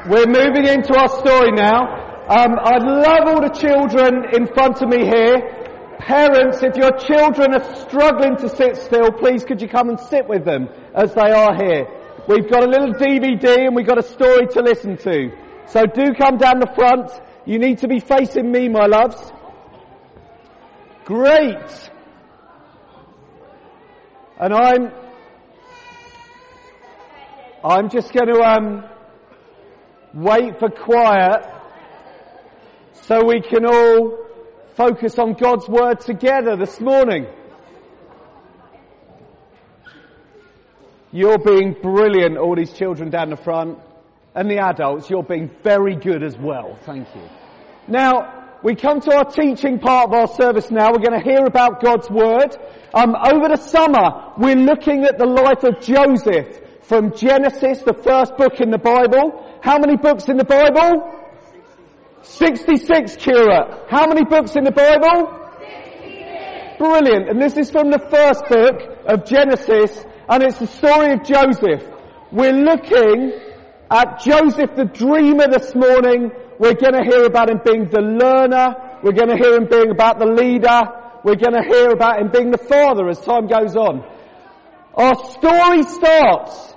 We're moving into our story now. I'd love all the children in front of me here. Parents, if your children are struggling to sit still, please could you come and sit with them as they are here. We've got a little DVD and we've got a story to listen to. So do come down the front. You need to be facing me, my loves. Great. And I'm just going to wait for quiet so we can all focus on God's Word together this morning. You're being brilliant, all these children down the front. And the adults, you're being very good as well. Thank you. Now, we come to our teaching part of our service now. We're going to hear about God's Word. Over the summer, we're looking at the life of Joseph from Genesis, the first book in the Bible. How many books in the Bible? 66, Kira. How many books in the Bible? 66. Brilliant. And this is from the first book of Genesis, and it's the story of Joseph. We're looking at Joseph the dreamer this morning. We're going to hear about him being the learner. We're going to hear him being about the leader. We're going to hear about him being the father as time goes on. Our story starts.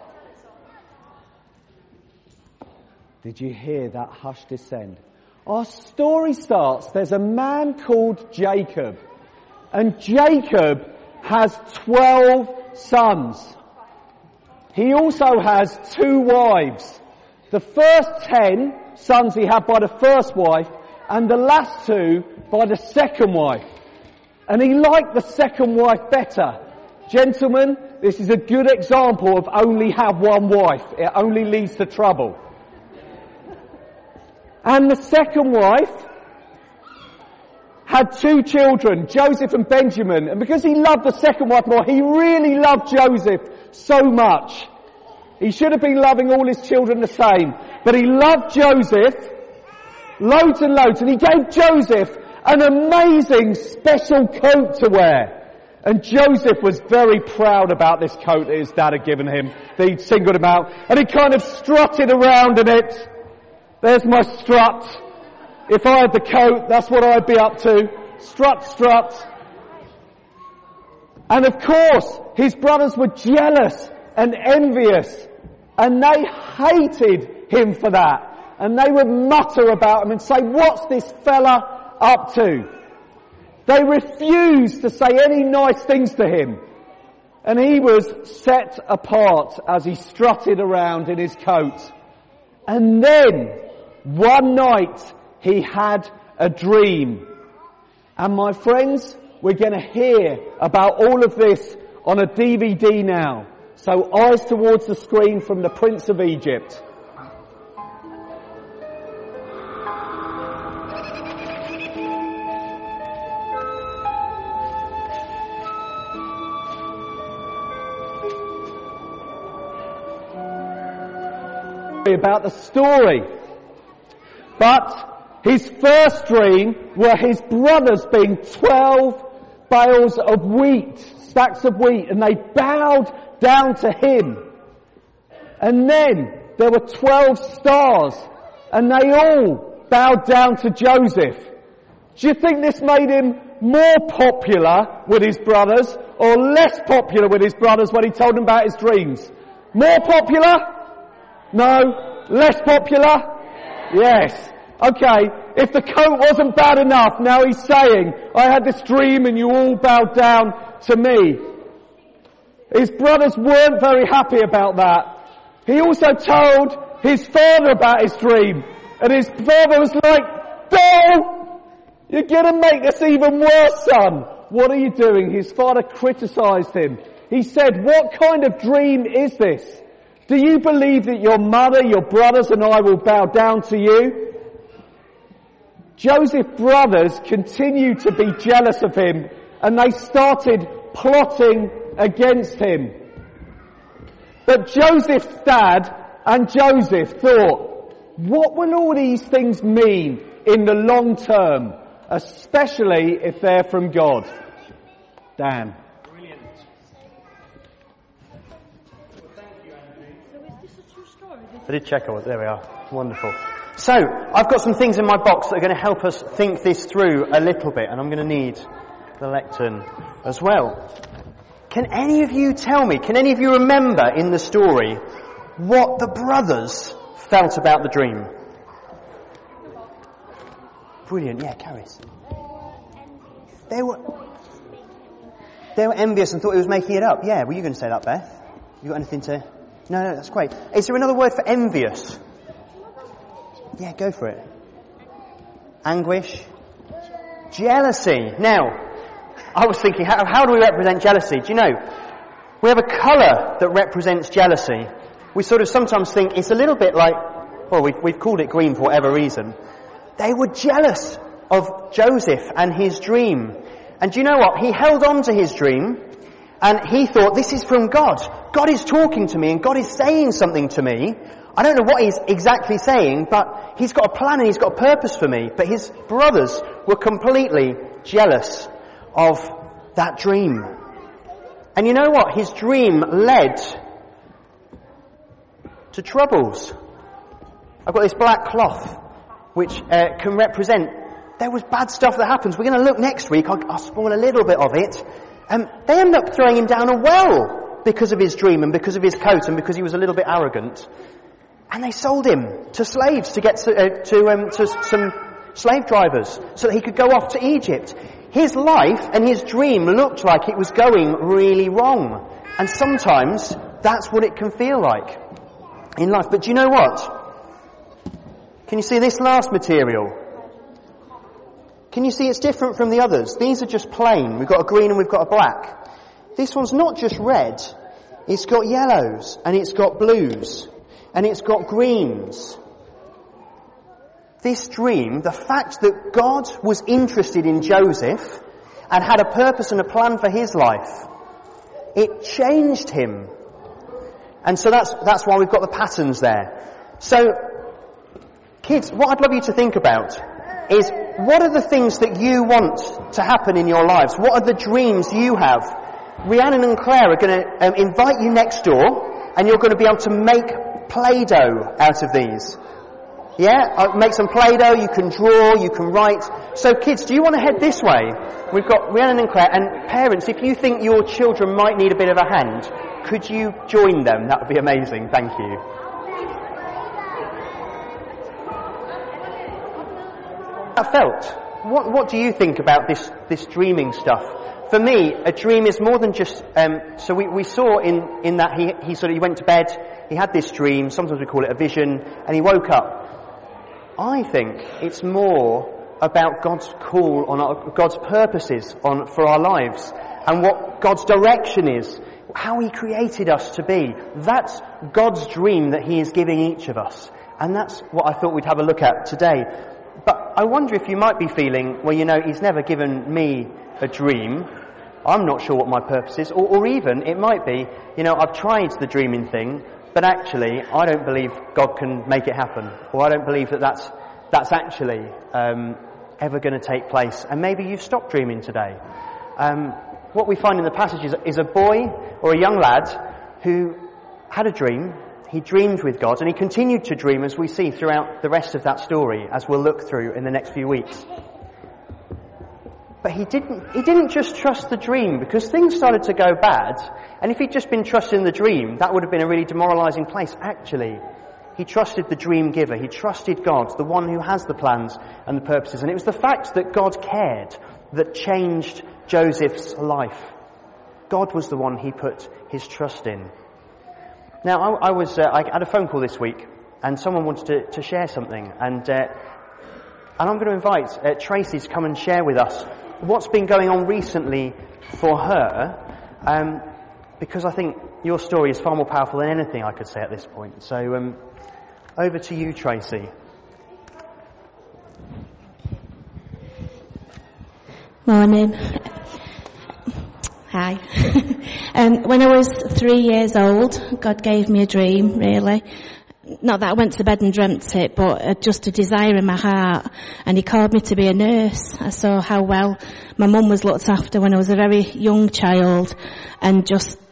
Did you hear that hush descend? Our story starts. There's a man called Jacob. And Jacob has 12 sons. He also has 2 wives. The first 10 sons he had by the first wife, and the last 2 by the second wife. And he liked the second wife better. Gentlemen, this is a good example of only have one wife. It only leads to trouble. And the second wife had 2 children, Joseph and Benjamin. And because he loved the second wife more, he really loved Joseph so much. He should have been loving all his children the same. But he loved Joseph loads and loads. And he gave Joseph an amazing special coat to wear. And Joseph was very proud about this coat that his dad had given him. He'd singled him out. And he kind of strutted around in it. There's my strut. If I had the coat, that's what I'd be up to. Strut, strut. And of course, his brothers were jealous and envious. And they hated him for that. And they would mutter about him and say, what's this fella up to? They refused to say any nice things to him. And he was set apart as he strutted around in his coat. And then, one night, he had a dream. And my friends, we're going to hear about all of this on a DVD now. So eyes towards the screen from the Prince of Egypt. About the story. But his first dream were his brothers being 12 bales of wheat, stacks of wheat, and they bowed down to him. And then there were 12 stars, and they all bowed down to Joseph. Do you think this made him more popular with his brothers, or less popular with his brothers when he told them about his dreams? More popular? No? Less popular? Yes. Okay, if the coat wasn't bad enough, now he's saying, I had this dream and you all bowed down to me. His brothers weren't very happy about that. He also told his father about his dream. And his father was like, no! You're going to make this even worse, son. What are you doing? His father criticized him. He said, what kind of dream is this? Do you believe that your mother, your brothers and I will bow down to you? Joseph's brothers continued to be jealous of him and they started plotting against him. But Joseph's dad and Joseph thought, what will all these things mean in the long term, especially if they're from God? Dan. Brilliant. Well, thank you, Andy. So is this a true story? I did check I was. There we are. Wonderful. So, I've got some things in my box that are going to help us think this through a little bit, and I'm going to need the lectern as well. Can any of you tell me, can any of you remember in the story what the brothers felt about the dream? Brilliant, yeah, Caris. They were envious and thought he was making it up. Yeah, were you going to say that, Beth? You got anything to... No, that's great. Is there another word for envious? Yeah, go for it. Anguish? Jealousy. Now, I was thinking, how do we represent jealousy? Do you know, we have a colour that represents jealousy. We sort of sometimes think it's a little bit like, well, we've called it green for whatever reason. They were jealous of Joseph and his dream. And do you know what? He held on to his dream and he thought, this is from God. God is talking to me and God is saying something to me. I don't know what he's exactly saying, but he's got a plan and he's got a purpose for me. But his brothers were completely jealous of that dream. And you know what? His dream led to troubles. I've got this black cloth which can represent, there was bad stuff that happens. We're going to look next week, I'll spoil a little bit of it. They end up throwing him down a well because of his dream and because of his coat and because he was a little bit arrogant. And they sold him to slaves to get to some slave drivers so that he could go off to Egypt. His life and his dream looked like it was going really wrong. And sometimes that's what it can feel like in life. But do you know what? Can you see this last material? Can you see it's different from the others? These are just plain. We've got a green and we've got a black. This one's not just red. It's got yellows and it's got blues and it's got greens. This dream, the fact that God was interested in Joseph and had a purpose and a plan for his life, it changed him. And so that's why we've got the patterns there. So, kids, what I'd love you to think about is, what are the things that you want to happen in your lives? What are the dreams you have? Rhiannon and Claire are going to invite you next door, and you're going to be able to make Play-Doh out of these. Yeah? Make some Play-Doh, you can draw, you can write. So kids, do you want to head this way? We've got Rhiannon and Claire, and parents, if you think your children might need a bit of a hand, could you join them? That would be amazing. Thank you. I felt. What do you think about this dreaming stuff? For me, a dream is more than just. So we saw in that he went to bed. He had this dream. Sometimes we call it a vision, and he woke up. I think it's more about God's call on God's purposes for our lives, and what God's direction is, how He created us to be. That's God's dream that He is giving each of us, and that's what I thought we'd have a look at today. But I wonder if you might be feeling, well, He's never given me a dream. I'm not sure what my purpose is. Or even, it might be, I've tried the dreaming thing, but actually, I don't believe God can make it happen. Or I don't believe that's actually ever going to take place. And maybe you've stopped dreaming today. What we find in the passage is a boy or a young lad who had a dream. He dreamed with God, and he continued to dream, as we see throughout the rest of that story, as we'll look through in the next few weeks. But he didn't just trust the dream, because things started to go bad, and if he'd just been trusting the dream, that would have been a really demoralising place. Actually, he trusted the dream giver. He trusted God, the one who has the plans and the purposes. And it was the fact that God cared that changed Joseph's life. God was the one he put his trust in. Now, I had a phone call this week, and someone wanted to share something, and I'm going to invite Tracy to come and share with us what's been going on recently for her, because I think your story is far more powerful than anything I could say at this point. So, over to you, Tracy. Morning. Hi. When I was 3 years old, God gave me a dream, really. Not that I went to bed and dreamt it, but just a desire in my heart. And He called me to be a nurse. I saw how well my mum was looked after when I was a very young child, and just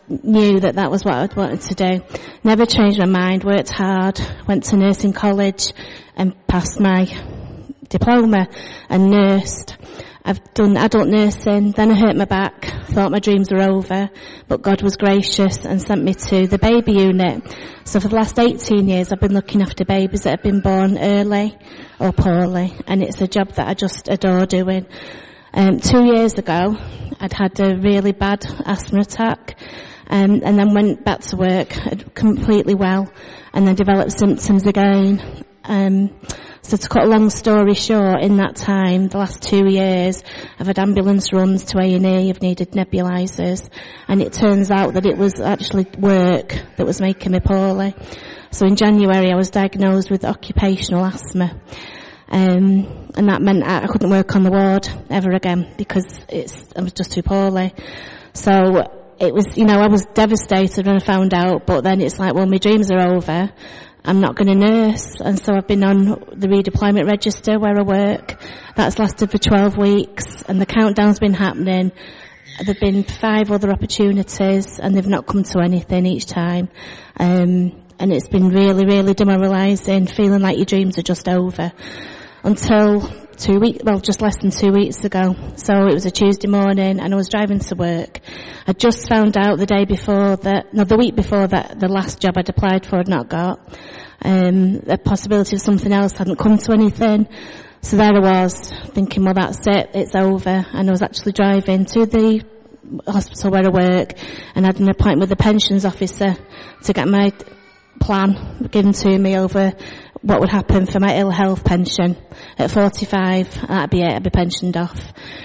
knew that that was what I wanted to do. Never changed my mind, worked hard, went to nursing college and passed my diploma and nursed. I've done adult nursing, then I hurt my back, thought my dreams were over, but God was gracious and sent me to the baby unit. So for the last 18 years I've been looking after babies that have been born early or poorly, and it's a job that I just adore doing. 2 years ago I'd had a really bad asthma attack, and then went back to work completely well, and then developed symptoms again. So to cut a long story short, in that time, the last 2 years, I've had ambulance runs to A&E, I've needed nebulizers, and it turns out that it was actually work that was making me poorly. So in January I was diagnosed with occupational asthma, and that meant I couldn't work on the ward ever again because I was just too poorly. So it was, I was devastated when I found out, but then it's like, well, my dreams are over. I'm not going to nurse, and so I've been on the redeployment register where I work. That's lasted for 12 weeks, and the countdown's been happening. There've been 5 other opportunities, and they've not come to anything each time. And it's been really, really demoralising, feeling like your dreams are just over. Until just less than 2 weeks ago. So it was a Tuesday morning, and I was driving to work. I just found out the week before that the last job I'd applied for had not got. The possibility of something else hadn't come to anything. So there I was, thinking, well, that's it, it's over. And I was actually driving to the hospital where I work, and had an appointment with the pensions officer to get my plan given to me over what would happen for my ill health pension. At 45, that'd be it, I'd be pensioned off.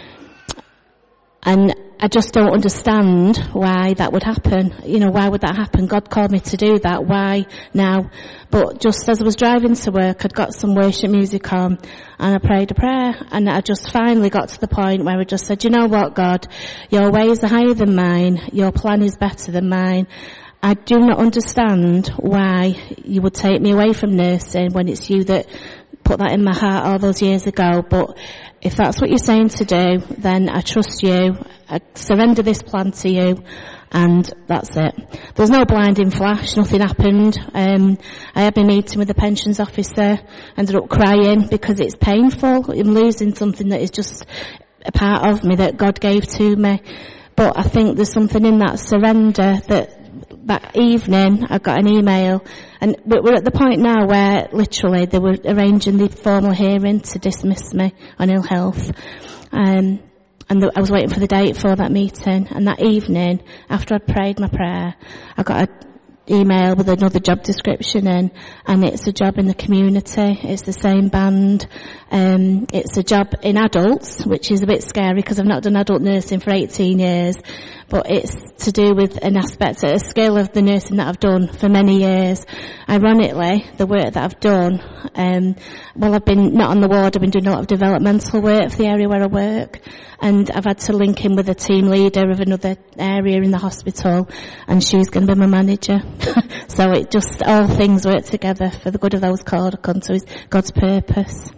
And I just don't understand why that would happen. Why would that happen? God called me to do that. Why now? But just as I was driving to work, I'd got some worship music on, and I prayed a prayer, and I just finally got to the point where I just said, you know what, God? Your ways are higher than mine. Your plan is better than mine. I do not understand why you would take me away from nursing when it's you that put that in my heart all those years ago. But if that's what you're saying to do, then I trust you. I surrender this plan to you, and that's it. There was no blinding flash, nothing happened. I had my meeting with the pensions officer, ended up crying because it's painful. I'm losing something that is just a part of me that God gave to me. But I think there's something in that surrender that evening I got an email, and we're at the point now where literally they were arranging the formal hearing to dismiss me on ill health. I was waiting for the date for that meeting, and that evening, after I'd prayed my prayer, I got an email with another job description in, and it's a job in the community. It's the same band. It's a job in adults, which is a bit scary because I've not done adult nursing for 18 years, but it's to do with an aspect, a skill of the nursing that I've done for many years. Ironically, the work that I've done, while I've been not on the ward, I've been doing a lot of developmental work for the area where I work, and I've had to link in with a team leader of another area in the hospital, and she's going to be my manager. So it just, all things work together for the good of those called according to God's purpose.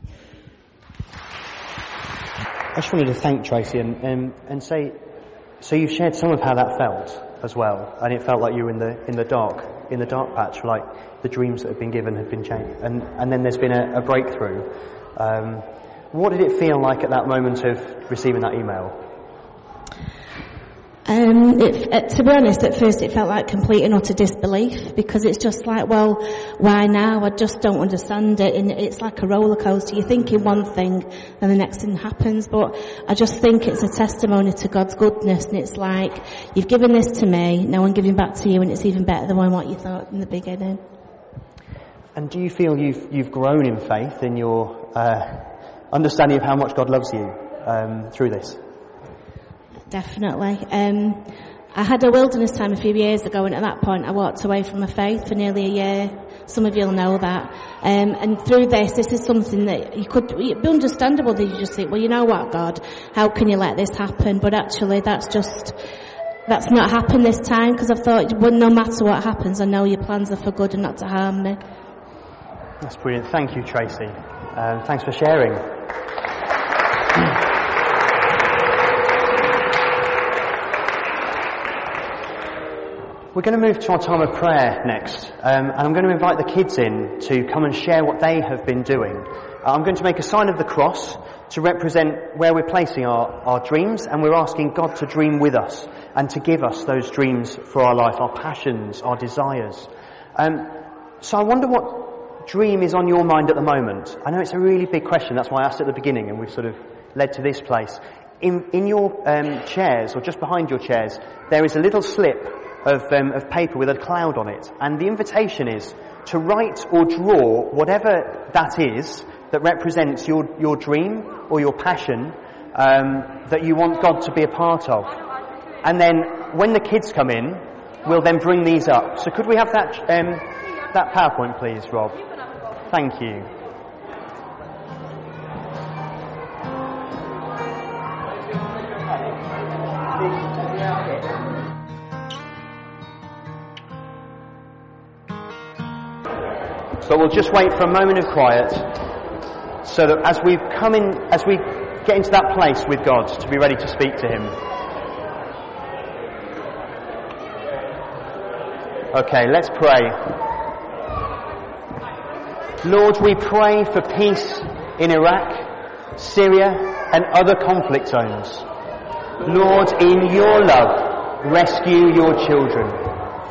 I just wanted to thank Tracy and say, so you've shared some of how that felt as well, and it felt like you were in the dark patch, like the dreams that had been given had been changed, and then there's been a breakthrough. What did it feel like at that moment of receiving that email? To be honest, at first it felt like complete and utter disbelief, because it's just like, well, why now? I just don't understand it, and it's like a roller coaster. You're thinking one thing, and the next thing happens, but I just think it's a testimony to God's goodness, and it's like, you've given this to me, now I'm giving back to you, and it's even better than what you thought in the beginning. And do you feel you've grown in faith, in your understanding of how much God loves you through this? Definitely. I had a wilderness time a few years ago, and at that point I walked away from my faith for nearly a year. Some of you will know that. And through this is something that it'd be understandable that you just think, well, you know what, God, how can you let this happen? But actually that's not happened this time, because I've thought, well, no matter what happens, I know your plans are for good and not to harm me. That's brilliant. Thank you, Tracy. Thanks for sharing. We're going to move to our time of prayer next, and I'm going to invite the kids in to come and share what they have been doing. I'm going to make a sign of the cross to represent where we're placing our dreams, and we're asking God to dream with us and to give us those dreams for our life, our passions, our desires. So I wonder what dream is on your mind at the moment. I know it's a really big question, that's why I asked at the beginning, and we've sort of led to this place. In your chairs, or just behind your chairs, there is a little slip of paper with a cloud on it, and the invitation is to write or draw whatever that is that represents your dream or your passion that you want God to be a part of. And then when the kids come in, we'll then bring these up. So could we have that PowerPoint please, Rob? Thank you. But we'll just wait for a moment of quiet so that as we get into that place with God to be ready to speak to Him. Okay, let's pray. Lord, we pray for peace in Iraq, Syria and other conflict zones. Lord, in your love, rescue your children.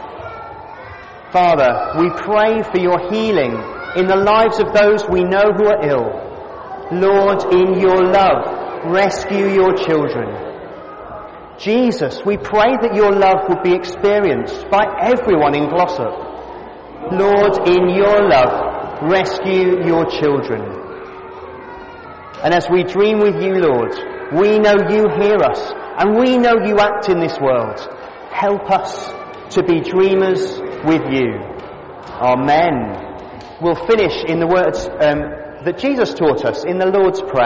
Father, we pray for your healing in the lives of those we know who are ill. Lord, in your love, rescue your children. Jesus, we pray that your love would be experienced by everyone in Glossop. Lord, in your love, rescue your children. And as we dream with you, Lord, we know you hear us and we know you act in this world. Help us to be dreamers with you. Amen. We'll finish in the words that Jesus taught us in the Lord's Prayer.